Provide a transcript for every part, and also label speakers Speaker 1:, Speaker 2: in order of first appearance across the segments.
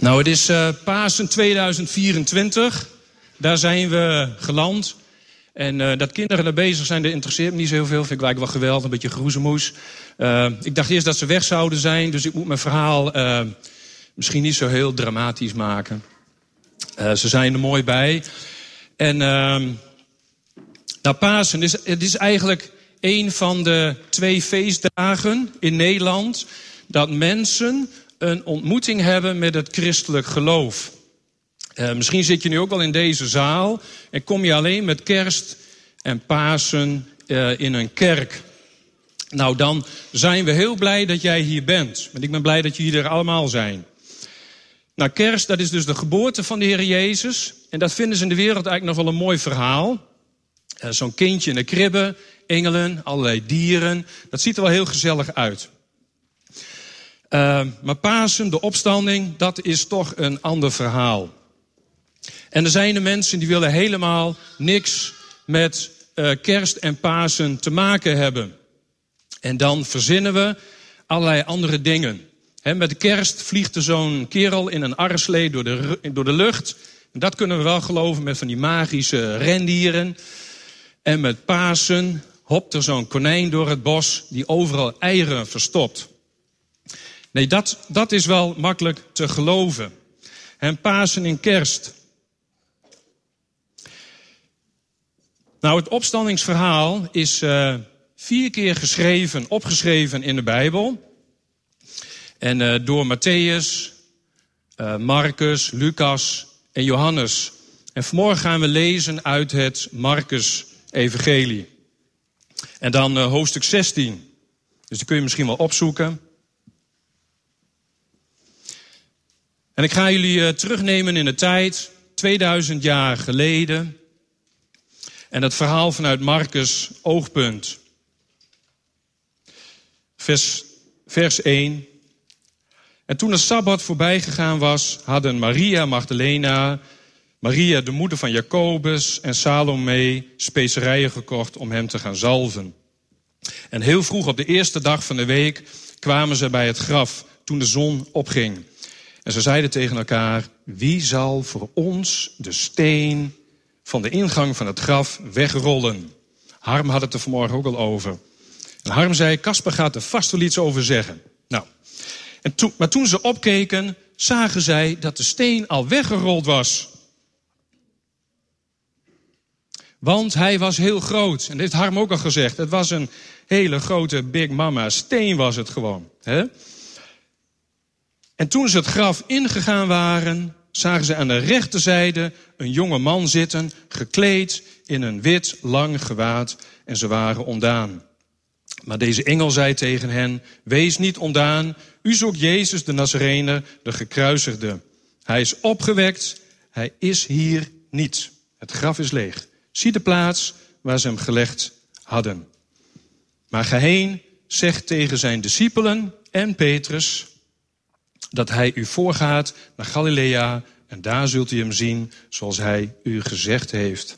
Speaker 1: Nou, het is Pasen 2024. Daar zijn we geland. En dat kinderen er bezig zijn, dat interesseert me niet zo heel veel. Vind ik eigenlijk wel geweldig, een beetje geroezemoes. Ik dacht eerst dat ze weg zouden zijn. Dus ik moet mijn verhaal misschien niet zo heel dramatisch maken. Ze zijn er mooi bij. En Pasen is eigenlijk een van de 2 feestdagen in Nederland dat mensen een ontmoeting hebben met het christelijk geloof. Misschien zit je nu ook wel in deze zaal en kom je alleen met kerst en Pasen in een kerk. Nou, dan zijn we heel blij dat jij hier bent. Want ik ben blij dat jullie er allemaal zijn. Nou, kerst, dat is dus de geboorte van de Heer Jezus. En dat vinden ze in de wereld eigenlijk nog wel een mooi verhaal. Zo'n kindje in de kribbe, engelen, allerlei dieren. Dat ziet er wel heel gezellig uit. Maar Pasen, de opstanding, dat is toch een ander verhaal. En er zijn de mensen die willen helemaal niks met kerst en Pasen te maken hebben. En dan verzinnen we allerlei andere dingen. Met de kerst vliegt er zo'n kerel in een arreslee door de lucht. En dat kunnen we wel geloven met van die magische rendieren. En met Pasen hopt er zo'n konijn door het bos die overal eieren verstopt. Nee, dat is wel makkelijk te geloven. En Pasen in kerst. Nou, het opstandingsverhaal is 4 keer opgeschreven in de Bijbel. En door Mattheüs, Marcus, Lucas en Johannes. En vanmorgen gaan we lezen uit het Marcus-evangelie. En dan hoofdstuk 16. Dus die kun je misschien wel opzoeken. En ik ga jullie terugnemen in de tijd, 2000 jaar geleden. En het verhaal vanuit Marcus' oogpunt. Vers 1. En toen de Sabbat voorbij gegaan was, hadden Maria Magdalena, Maria de moeder van Jacobus en Salome specerijen gekocht om hem te gaan zalven. En heel vroeg op de eerste dag van de week kwamen ze bij het graf toen de zon opging. En ze zeiden tegen elkaar, wie zal voor ons de steen van de ingang van het graf wegrollen? Harm had het er vanmorgen ook al over. En Harm zei, Kasper gaat er vast wel iets over zeggen. Nou, maar toen ze opkeken, zagen zij dat de steen al weggerold was. Want hij was heel groot. En dat heeft Harm ook al gezegd. Het was een hele grote Big Mama steen was het gewoon. Hè? En toen ze het graf ingegaan waren, zagen ze aan de rechterzijde een jonge man zitten, gekleed in een wit lang gewaad, en ze waren ontdaan. Maar deze engel zei tegen hen, wees niet ontdaan, u zoekt Jezus de Nazarener, de gekruisigde. Hij is opgewekt, hij is hier niet. Het graf is leeg. Zie de plaats waar ze hem gelegd hadden. Maar ga heen, zeg tegen zijn discipelen en Petrus dat hij u voorgaat naar Galilea en daar zult u hem zien zoals hij u gezegd heeft.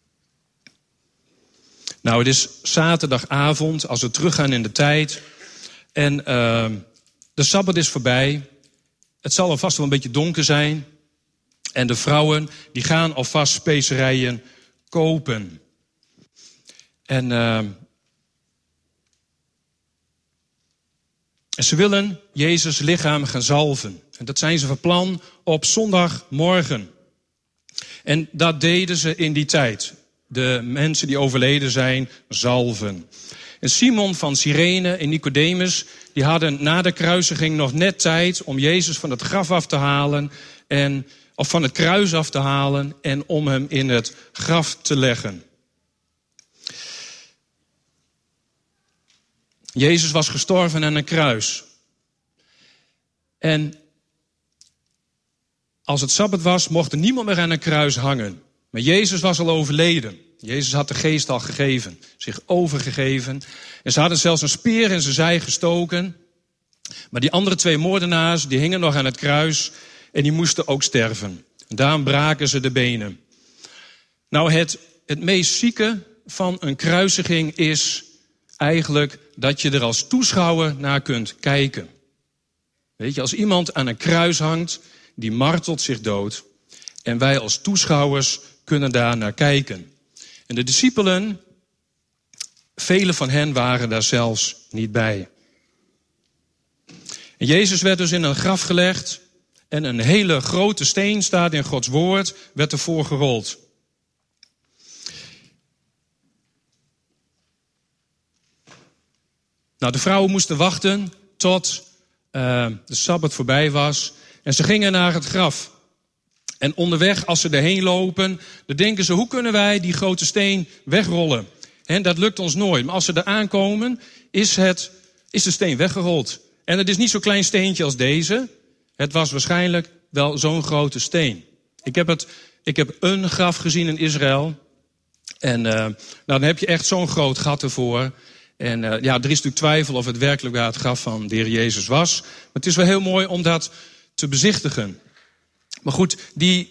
Speaker 1: Nou, het is zaterdagavond als we teruggaan in de tijd. En de Sabbat is voorbij. Het zal alvast wel een beetje donker zijn. En de vrouwen die gaan alvast specerijen kopen. En ze willen Jezus' lichaam gaan zalven. En dat zijn ze van plan op zondagmorgen. En dat deden ze in die tijd. De mensen die overleden zijn, zalven. En Simon van Cyrene en Nicodemus, die hadden na de kruisiging nog net tijd om Jezus van het graf af te halen. Of van het kruis af te halen en om hem in het graf te leggen. Jezus was gestorven aan een kruis. En als het Sabbat was, mocht er niemand meer aan een kruis hangen. Maar Jezus was al overleden. Jezus had de geest al gegeven, zich overgegeven. En ze hadden zelfs een speer in zijn zij gestoken. Maar die andere 2 moordenaars, die hingen nog aan het kruis en die moesten ook sterven. En daarom braken ze de benen. Nou, het meest zieke van een kruisiging is eigenlijk dat je er als toeschouwer naar kunt kijken. Weet je, als iemand aan een kruis hangt die martelt zich dood. En wij als toeschouwers kunnen daar naar kijken. En de discipelen, vele van hen waren daar zelfs niet bij. En Jezus werd dus in een graf gelegd. En een hele grote steen, staat in Gods woord, werd ervoor gerold. Nou, de vrouwen moesten wachten tot de Sabbat voorbij was. En ze gingen naar het graf. En onderweg, als ze erheen lopen, dan denken ze, hoe kunnen wij die grote steen wegrollen? En dat lukt ons nooit. Maar als ze er aankomen, is de steen weggerold. En het is niet zo'n klein steentje als deze. Het was waarschijnlijk wel zo'n grote steen. Ik heb een graf gezien in Israël. En dan heb je echt zo'n groot gat ervoor. En er is natuurlijk twijfel of het werkelijk waar het graf van de Heer Jezus was. Maar het is wel heel mooi om dat te bezichtigen. Maar goed, de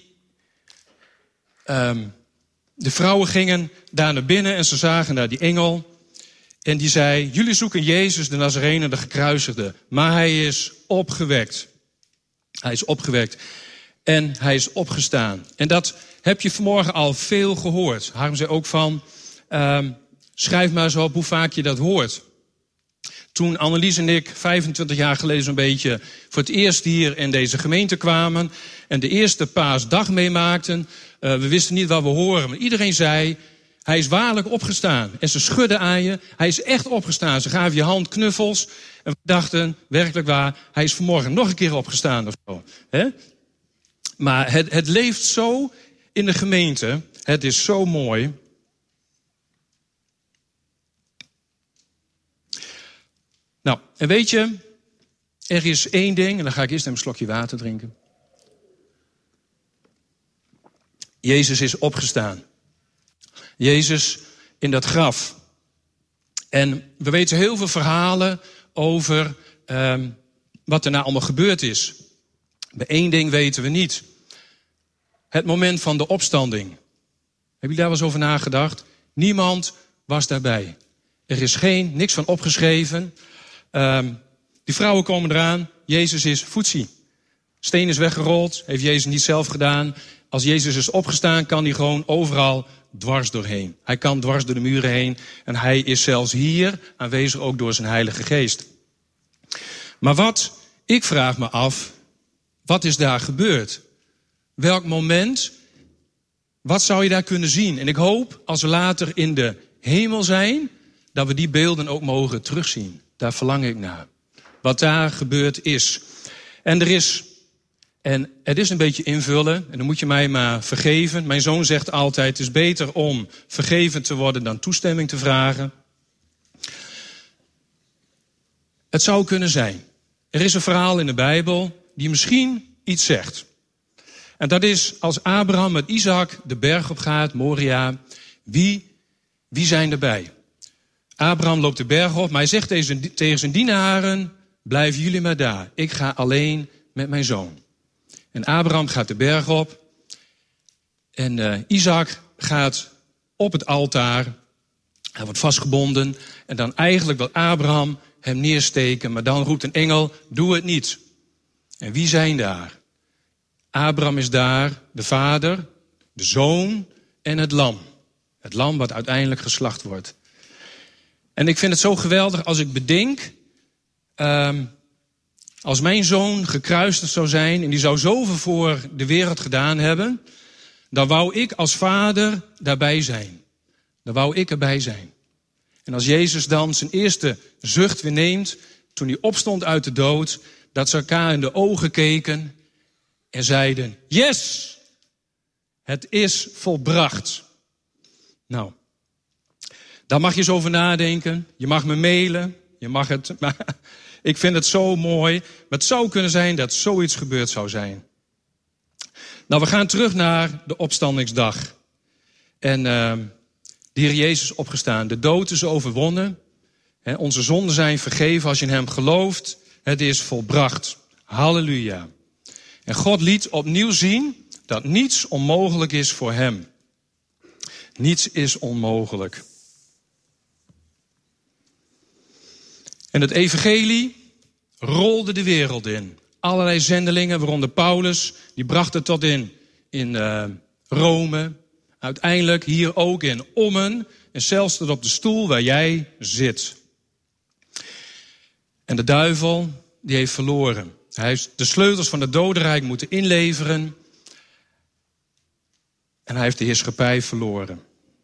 Speaker 1: vrouwen gingen daar naar binnen en ze zagen daar die engel. En die zei, jullie zoeken Jezus, de Nazarene, de gekruisigde. Maar hij is opgewekt. Hij is opgewekt. En hij is opgestaan. En dat heb je vanmorgen al veel gehoord. Harm zei ook van, schrijf maar eens op hoe vaak je dat hoort. Toen Annelies en ik 25 jaar geleden zo'n beetje voor het eerst hier in deze gemeente kwamen en de eerste paasdag meemaakten, we wisten niet wat we horen. Maar iedereen zei, hij is waarlijk opgestaan. En ze schudden aan je, hij is echt opgestaan. Ze gaven je hand knuffels en we dachten, werkelijk waar, hij is vanmorgen nog een keer opgestaan of zo. Hè? Maar het leeft zo in de gemeente, het is zo mooi. Nou, en weet je, er is één ding, en dan ga ik eerst een slokje water drinken. Jezus is opgestaan. Jezus in dat graf. En we weten heel veel verhalen over wat er nou allemaal gebeurd is. Maar één ding weten we niet. Het moment van de opstanding. Hebben jullie daar wel eens over nagedacht? Niemand was daarbij. Er is niks van opgeschreven. Die vrouwen komen eraan. Jezus is voetzie. Steen is weggerold. Heeft Jezus niet zelf gedaan. Als Jezus is opgestaan, kan hij gewoon overal dwars doorheen. Hij kan dwars door de muren heen. En hij is zelfs hier aanwezig ook door zijn Heilige Geest. Maar ik vraag me af, wat is daar gebeurd? Welk moment? Wat zou je daar kunnen zien? En ik hoop, als we later in de hemel zijn, dat we die beelden ook mogen terugzien. Daar verlang ik naar. Wat daar gebeurd is. En het is een beetje invullen. En dan moet je mij maar vergeven. Mijn zoon zegt altijd, het is beter om vergeven te worden dan toestemming te vragen. Het zou kunnen zijn. Er is een verhaal in de Bijbel die misschien iets zegt. En dat is als Abraham met Isaac de berg op gaat, Moria. Wie zijn erbij? Abraham loopt de berg op, maar hij zegt tegen zijn dienaren, blijven jullie maar daar. Ik ga alleen met mijn zoon. En Abraham gaat de berg op. En Isaac gaat op het altaar. Hij wordt vastgebonden. En dan eigenlijk wil Abraham hem neersteken. Maar dan roept een engel, doe het niet. En wie zijn daar? Abraham is daar, de vader, de zoon en het lam. Het lam wat uiteindelijk geslacht wordt. En ik vind het zo geweldig als ik bedenk, als mijn zoon gekruisigd zou zijn en die zou zoveel voor de wereld gedaan hebben, dan wou ik als vader daarbij zijn. Dan wou ik erbij zijn. En als Jezus dan zijn eerste zucht weer neemt, toen hij opstond uit de dood, dat ze elkaar in de ogen keken en zeiden, yes, het is volbracht. Nou, daar mag je eens over nadenken. Je mag me mailen. Je mag het. Maar ik vind het zo mooi. Maar het zou kunnen zijn dat zoiets gebeurd zou zijn. Nou, we gaan terug naar de opstandingsdag. En de Heer Jezus is opgestaan. De dood is overwonnen. Onze zonden zijn vergeven als je in hem gelooft. Het is volbracht. Halleluja. En God liet opnieuw zien dat niets onmogelijk is voor hem. Niets is onmogelijk. En het evangelie rolde de wereld in. allerlei zendelingen, waaronder Paulus. Die bracht het tot in Rome. Uiteindelijk hier ook in Ommen. En zelfs tot op de stoel waar jij zit. En de duivel, die heeft verloren. Hij heeft de sleutels van het dodenrijk moeten inleveren. En hij heeft de heerschappij verloren.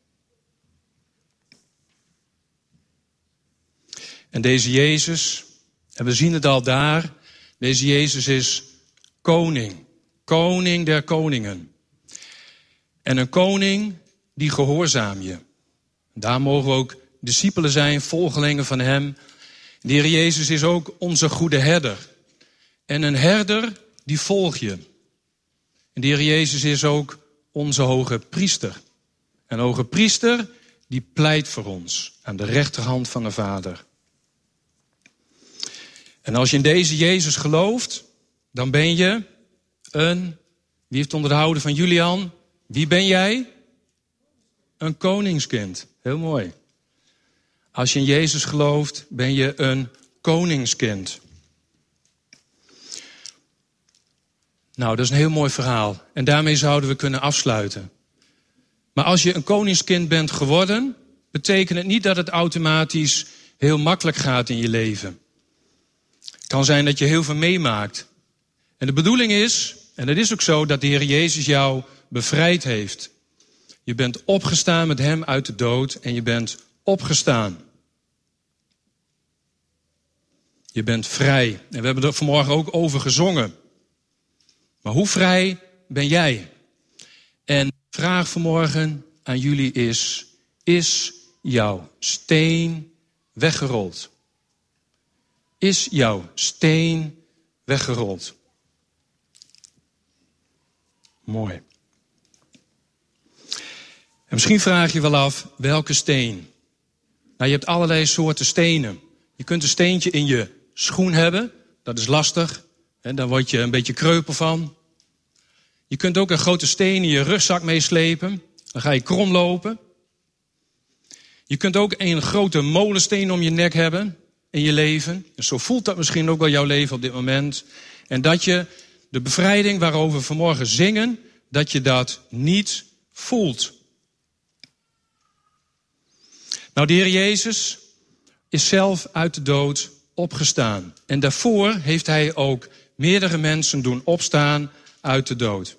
Speaker 1: En deze Jezus, en we zien het al daar, deze Jezus is koning. Koning der koningen. En een koning, die gehoorzaam je. Daar mogen we ook discipelen zijn, volgelingen van hem. De Heer Jezus is ook onze goede herder. En een herder, die volg je. En de Heer Jezus is ook onze hoge priester. En een hoge priester, die pleit voor ons aan de rechterhand van de Vader. En als je in deze Jezus gelooft, dan ben je wie heeft onderhouden van Julian? Wie ben jij? Een koningskind. Heel mooi. Als je in Jezus gelooft, ben je een koningskind. Nou, dat is een heel mooi verhaal. En daarmee zouden we kunnen afsluiten. Maar als je een koningskind bent geworden, betekent het niet dat het automatisch heel makkelijk gaat in je leven. Het kan zijn dat je heel veel meemaakt. En de bedoeling is, en het is ook zo, dat de Heer Jezus jou bevrijd heeft. Je bent opgestaan met hem uit de dood en je bent opgestaan. Je bent vrij. En we hebben er vanmorgen ook over gezongen. Maar hoe vrij ben jij? En de vraag vanmorgen aan jullie is jouw steen weggerold? Is jouw steen weggerold? Mooi. En misschien vraag je wel af, welke steen? Nou, je hebt allerlei soorten stenen. Je kunt een steentje in je schoen hebben. Dat is lastig. En daar word je een beetje kreupel van. Je kunt ook een grote steen in je rugzak meeslepen. Dan ga je krom lopen. Je kunt ook een grote molensteen om je nek hebben in je leven. En zo voelt dat misschien ook wel jouw leven op dit moment. En dat je de bevrijding waarover we vanmorgen zingen, dat je dat niet voelt. Nou, de Heer Jezus is zelf uit de dood opgestaan. En daarvoor heeft hij ook meerdere mensen doen opstaan uit de dood.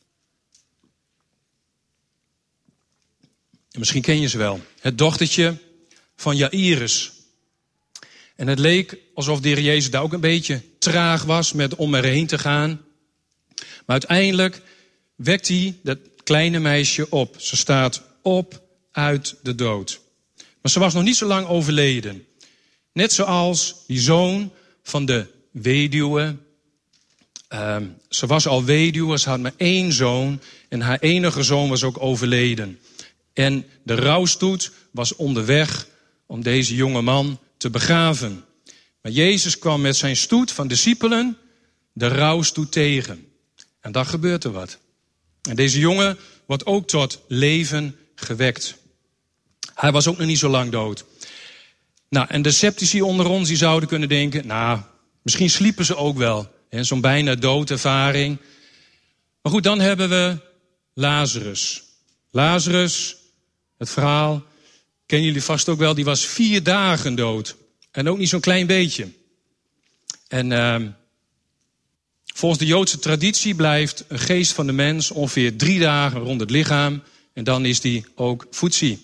Speaker 1: En misschien ken je ze wel. Het dochtertje van Jairus. En het leek alsof de Heer Jezus daar ook een beetje traag was met om erheen te gaan. Maar uiteindelijk wekt hij dat kleine meisje op. Ze staat op uit de dood. Maar ze was nog niet zo lang overleden. Net zoals die zoon van de weduwe. Ze was al weduwe, ze had maar 1 zoon. En haar enige zoon was ook overleden. En de rouwstoet was onderweg om deze jonge man te begraven. Maar Jezus kwam met zijn stoet van discipelen de rouwstoet tegen. En dan gebeurt er wat. En deze jongen wordt ook tot leven gewekt. Hij was ook nog niet zo lang dood. Nou, en de sceptici onder ons die zouden kunnen denken, nou, misschien sliepen ze ook wel. Zo'n bijna doodervaring. Maar goed, dan hebben we Lazarus. Lazarus, het verhaal, kennen jullie vast ook wel, die was 4 dagen dood. En ook niet zo'n klein beetje. En volgens de Joodse traditie blijft een geest van de mens ongeveer 3 dagen rond het lichaam. En dan is die ook voetzie.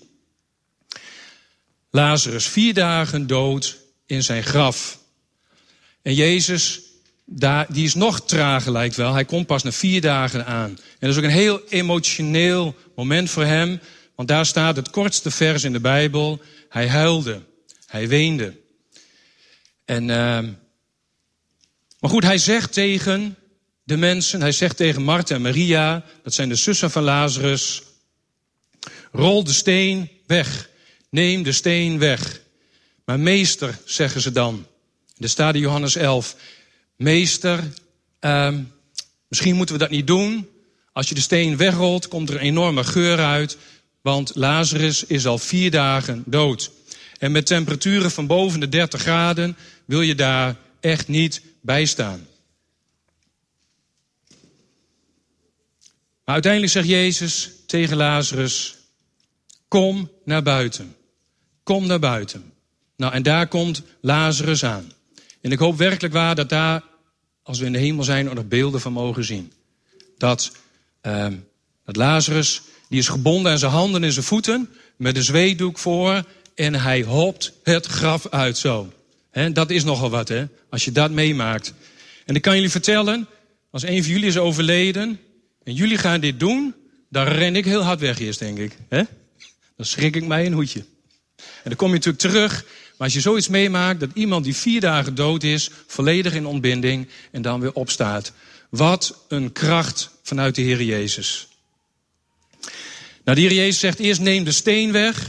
Speaker 1: Lazarus 4 dagen dood in zijn graf. En Jezus, die is nog trager lijkt wel. Hij komt pas na 4 dagen aan. En dat is ook een heel emotioneel moment voor hem. Want daar staat het kortste vers in de Bijbel. Hij huilde. Hij weende. Maar goed, hij zegt tegen de mensen. Hij zegt tegen Martha en Maria. Dat zijn de zussen van Lazarus. Rol de steen weg. Neem de steen weg. Maar meester, zeggen ze dan. Er staat in Johannes 11. Meester, misschien moeten we dat niet doen. Als je de steen wegrolt, komt er een enorme geur uit. Want Lazarus is al 4 dagen dood. En met temperaturen van boven de 30 graden wil je daar echt niet bij staan. Maar uiteindelijk zegt Jezus tegen Lazarus, kom naar buiten. Kom naar buiten. Nou, en daar komt Lazarus aan. En ik hoop werkelijk waar dat daar, als we in de hemel zijn, er nog beelden van mogen zien. Dat Lazarus, die is gebonden aan zijn handen en zijn voeten, met een zweetdoek voor, en hij hopt het graf uit zo. Dat is nogal wat, hè, als je dat meemaakt. En ik kan jullie vertellen, als een van jullie is overleden en jullie gaan dit doen, dan ren ik heel hard weg eerst, denk ik. Dan schrik ik mij een hoedje. En dan kom je natuurlijk terug. Maar als je zoiets meemaakt, dat iemand die 4 dagen dood is, volledig in ontbinding en dan weer opstaat. Wat een kracht vanuit de Heer Jezus. Nou, de Heer Jezus zegt eerst, neem de steen weg.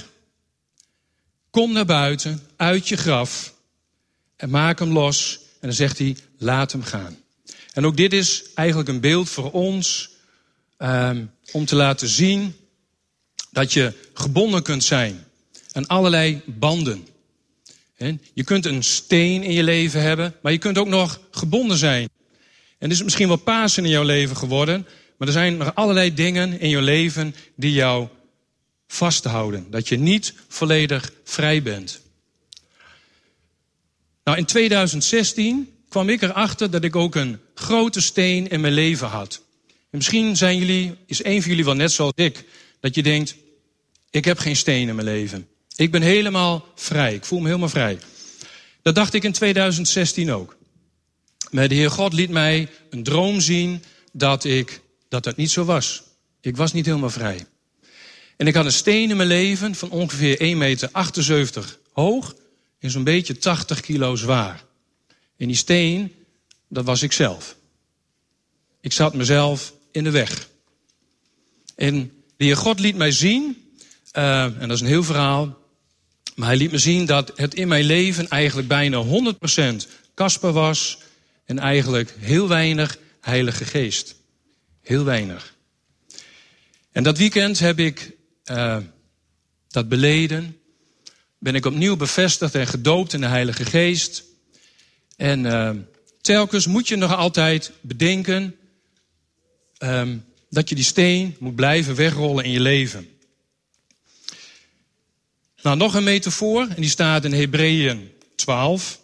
Speaker 1: Kom naar buiten, uit je graf. En maak hem los. En dan zegt hij, laat hem gaan. En ook dit is eigenlijk een beeld voor ons, om te laten zien dat je gebonden kunt zijn aan allerlei banden. Je kunt een steen in je leven hebben, maar je kunt ook nog gebonden zijn. En er is misschien wel Pasen in jouw leven geworden, maar er zijn nog allerlei dingen in jouw leven die jou vasthouden. Dat je niet volledig vrij bent. Nou, in 2016 kwam ik erachter dat ik ook een grote steen in mijn leven had. En misschien is een van jullie wel net zoals ik, dat je denkt, ik heb geen steen in mijn leven. Ik ben helemaal vrij. Ik voel me helemaal vrij. Dat dacht ik in 2016 ook. Maar de Heer God liet mij een droom zien dat niet zo was. Ik was niet helemaal vrij. En ik had een steen in mijn leven van ongeveer 1,78 meter hoog en zo'n beetje 80 kilo zwaar. En die steen, dat was ik zelf. Ik zat mezelf in de weg. En de Heer God liet mij zien, en dat is een heel verhaal, maar hij liet me zien dat het in mijn leven eigenlijk bijna 100% Kasper was en eigenlijk heel weinig Heilige Geest. Heel weinig. En dat weekend heb ik dat beleden. Ben ik opnieuw bevestigd en gedoopt in de Heilige Geest. En telkens moet je nog altijd bedenken dat je die steen moet blijven wegrollen in je leven. Nou, nog een metafoor, en die staat in Hebreeën 12.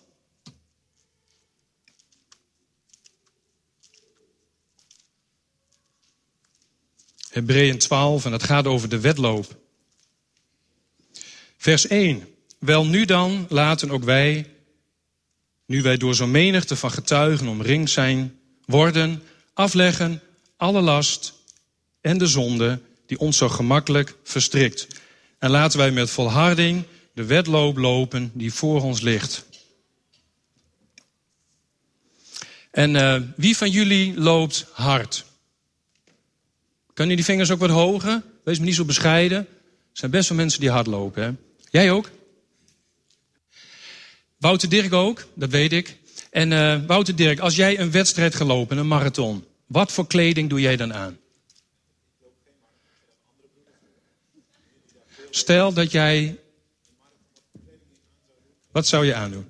Speaker 1: Hebreeën 12, en dat gaat over de wedloop. Vers 1. Wel nu dan, laten ook wij, nu wij door zo'n menigte van getuigen omringd zijn, worden, afleggen alle last en de zonde die ons zo gemakkelijk verstrikt. En laten wij met volharding de wedloop lopen die voor ons ligt. En wie van jullie loopt hard? Kan je die vingers ook wat hoger? Wees me niet zo bescheiden. Er zijn best wel mensen die hard lopen. Hè? Jij ook? Wouter Dirk ook, dat weet ik. En Wouter Dirk, als jij een wedstrijd gaat lopen, een marathon, wat voor kleding doe jij dan aan? Stel dat jij... Wat zou je aandoen?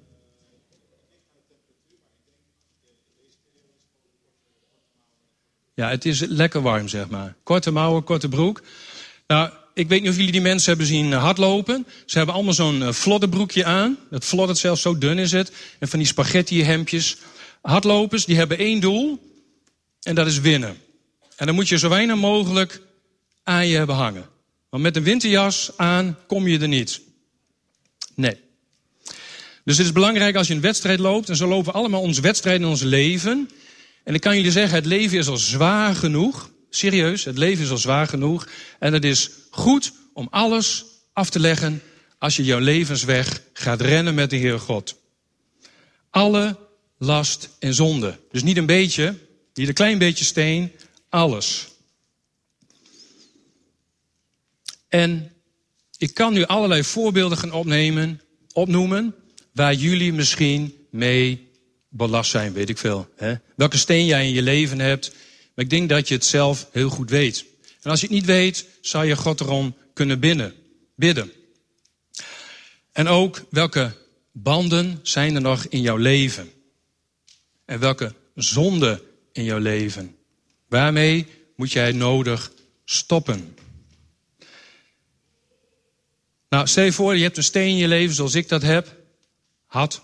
Speaker 1: Ja, het is lekker warm, zeg maar. Korte mouwen, korte broek. Nou, ik weet niet of jullie die mensen hebben zien hardlopen. Ze hebben allemaal zo'n flodderbroekje aan. Dat floddert zelfs, zo dun is het. En van die spaghetti hemdjes. Hardlopers, die hebben 1 doel. En dat is winnen. En dan moet je zo weinig mogelijk aan je hebben hangen. Want met een winterjas aan kom je er niet. Nee. Dus het is belangrijk als je een wedstrijd loopt. En zo lopen we allemaal onze wedstrijden in ons leven. En ik kan jullie zeggen, het leven is al zwaar genoeg. Serieus, het leven is al zwaar genoeg. En het is goed om alles af te leggen als je jouw levensweg gaat rennen met de Heer God. Alle last en zonde. Dus niet een beetje, niet een klein beetje steen, alles. En ik kan nu allerlei voorbeelden gaan opnoemen waar jullie misschien mee belast zijn, weet ik veel. Hè? Welke steen jij in je leven hebt. Maar ik denk dat je het zelf heel goed weet. En als je het niet weet, zou je God erom kunnen bidden. En ook welke banden zijn er nog in jouw leven? En welke zonden in jouw leven? Waarmee moet jij nodig stoppen. Nou, stel je voor, je hebt een steen in je leven zoals ik dat had.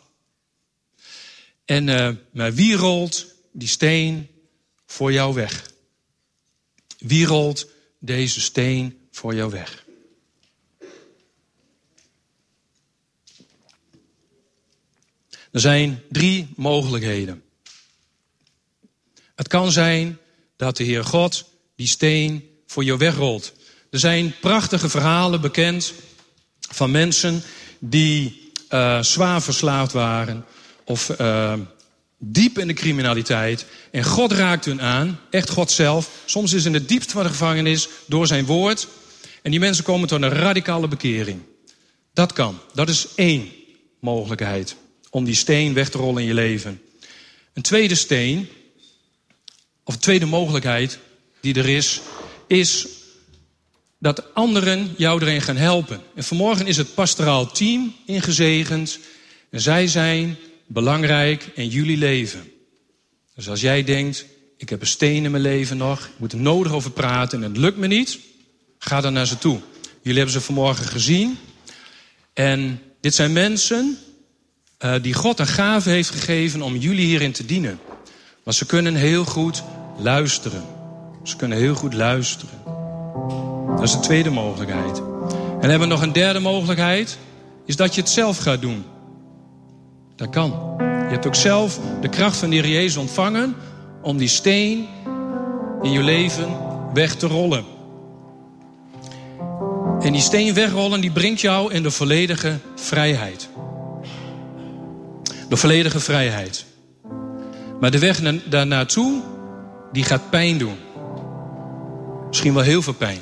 Speaker 1: En maar wie rolt die steen voor jou weg? Wie rolt deze steen voor jou weg? Er zijn 3 mogelijkheden. Het kan zijn dat de Heer God die steen voor jou wegrolt. Er zijn prachtige verhalen bekend van mensen die zwaar verslaafd waren of diep in de criminaliteit. En God raakt hun aan, echt God zelf. Soms is in het diepst van de gevangenis door zijn woord. En die mensen komen tot een radicale bekering. Dat kan. Dat is 1 mogelijkheid om die steen weg te rollen in je leven. Een tweede steen, of een tweede mogelijkheid die er is dat anderen jou erin gaan helpen. En vanmorgen is het pastoraal team ingezegend. En zij zijn belangrijk in jullie leven. Dus als jij denkt, ik heb een steen in mijn leven nog, ik moet er nodig over praten en het lukt me niet, ga dan naar ze toe. Jullie hebben ze vanmorgen gezien. En dit zijn mensen die God een gave heeft gegeven om jullie hierin te dienen. Maar ze kunnen heel goed luisteren. Ze kunnen heel goed luisteren. Dat is de tweede mogelijkheid. En dan hebben we nog een derde mogelijkheid. Is dat je het zelf gaat doen. Dat kan. Je hebt ook zelf de kracht van de Heer Jezus ontvangen om die steen in je leven weg te rollen. En die steen wegrollen, die brengt jou in de volledige vrijheid. De volledige vrijheid. Maar de weg daar naartoe, die gaat pijn doen. Misschien wel heel veel pijn.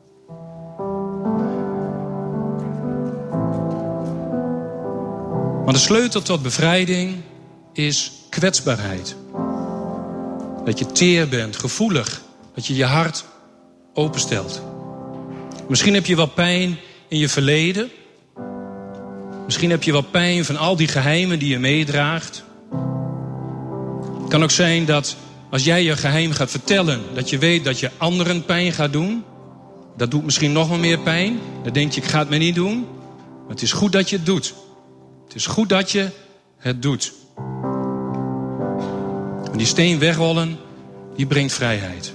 Speaker 1: Maar de sleutel tot bevrijding is kwetsbaarheid. Dat je teer bent, gevoelig. Dat je je hart openstelt. Misschien heb je wel pijn in je verleden. Misschien heb je wel pijn van al die geheimen die je meedraagt. Het kan ook zijn dat als jij je geheim gaat vertellen, dat je weet dat je anderen pijn gaat doen. Dat doet misschien nog wel meer pijn. Dan denk je, ik ga het me niet doen. Maar het is goed dat je het doet. Het is goed dat je het doet. En die steen wegrollen, die brengt vrijheid.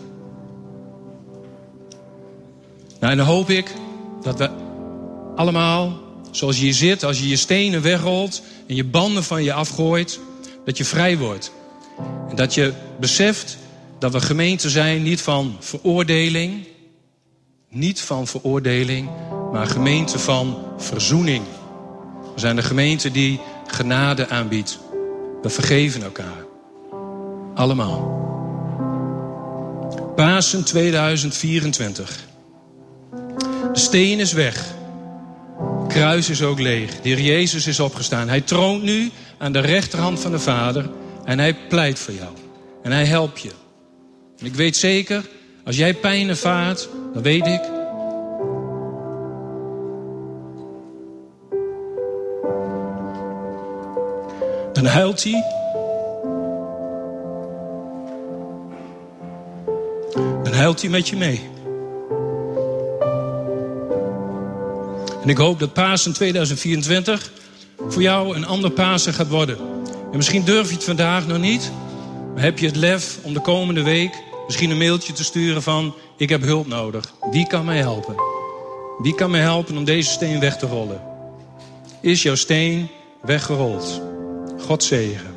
Speaker 1: Nou, en dan hoop ik dat we allemaal, zoals je hier zit, als je je stenen wegrolt en je banden van je afgooit, dat je vrij wordt. En dat je beseft dat we gemeente zijn niet van veroordeling. Niet van veroordeling, maar gemeente van verzoening. We zijn de gemeente die genade aanbiedt. We vergeven elkaar. Allemaal. Pasen 2024. De steen is weg. Het kruis is ook leeg. De Heer Jezus is opgestaan. Hij troont nu aan de rechterhand van de Vader. En hij pleit voor jou. En hij helpt je. En ik weet zeker, als jij pijn ervaart, dan weet ik. Dan huilt hij. Dan huilt hij met je mee. En ik hoop dat Pasen 2024 voor jou een ander Pasen gaat worden. En misschien durf je het vandaag nog niet. Maar heb je het lef om de komende week misschien een mailtje te sturen van: ik heb hulp nodig. Wie kan mij helpen? Wie kan mij helpen om deze steen weg te rollen? Is jouw steen weggerold? God zegen.